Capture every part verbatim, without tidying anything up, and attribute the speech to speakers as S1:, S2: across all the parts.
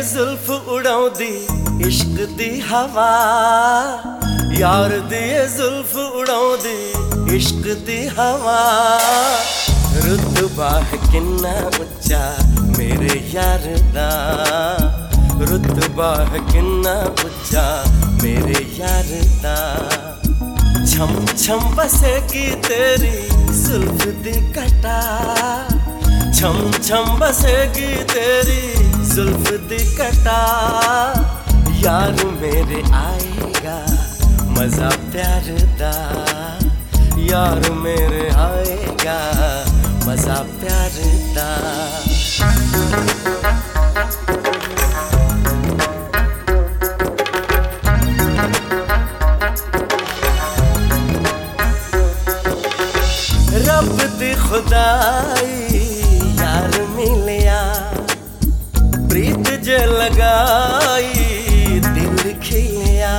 S1: जुल्फ उड़ाउंदी इश्क दी हवा, यार दिए जुल्फ उड़ाउंदी इश्क दी हवा। रुतबा है किन्ना उच्चा मेरे यार दा, रुतबा है किन्ना उच्चा मेरे यार दा। छम छम बसेगी तेरी जुल्फ दी कटा, छम छम बसेगी तेरी जुल्फ दी कटा। यार मेरे आएगा मजा प्यार दा, यार मेरे आएगा मजा प्यार दा। रब दी खुदाई यार मिलिया, प्रीत जे लगाई दिल खिलिया।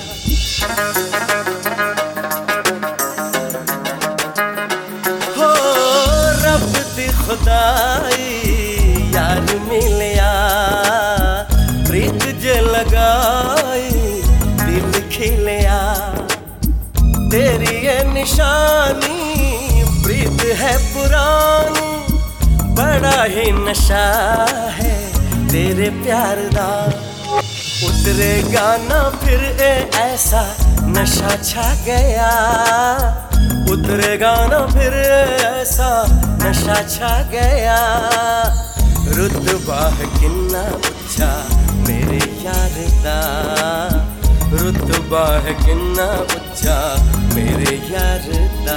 S1: हो रब दी खुदाई यार मिलिया, प्रीत जे लगाई दिल खिलिया। तेरी ये निशानी प्रीत है पुरानी, बड़ा ही नशा है तेरे प्यार दा। उतरेगा ना फिर ए ऐसा नशा छा गया, उतरेगा ना फिर ऐसा नशा छा गया। रुतबा है किन्ना उच्चा मेरे यार दा, रुतबा है किन्ना उच्चा मेरे यार दा।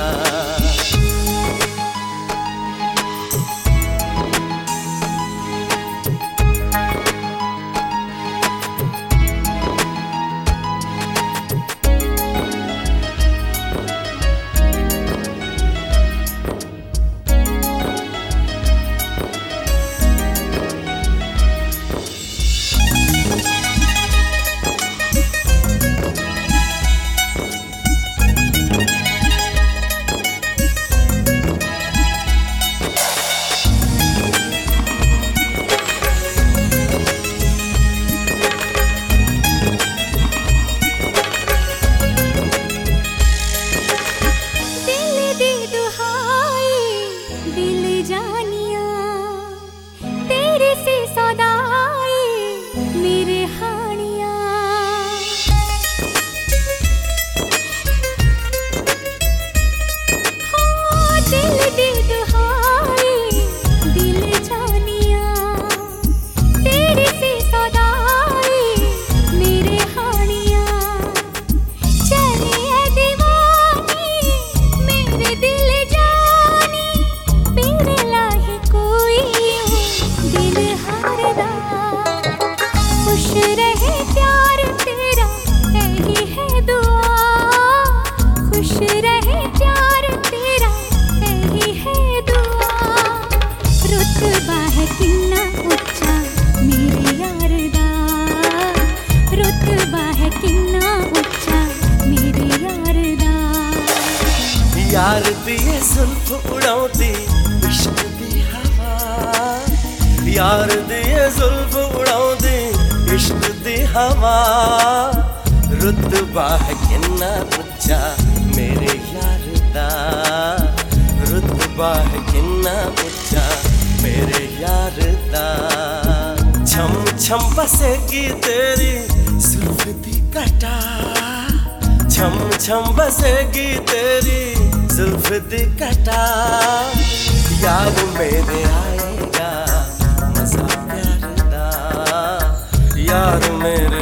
S1: यार दिए जुल्फ उड़ाउंदी इश्क दी हवा, यार दिए जुल्फ उड़ाउंदी इश्क दी हवा। रुतबा है किन्ना उच्चा मेरे यार दा, रुतबा है किन्ना उच्चा मेरे यार दा। छम छम बसेगी तेरी जुल्फ दी कटा, छम छम बसेगी तेरी जुल्फ दी कटा। यार मेरे आएगा मजा प्यार दा, यार मेरे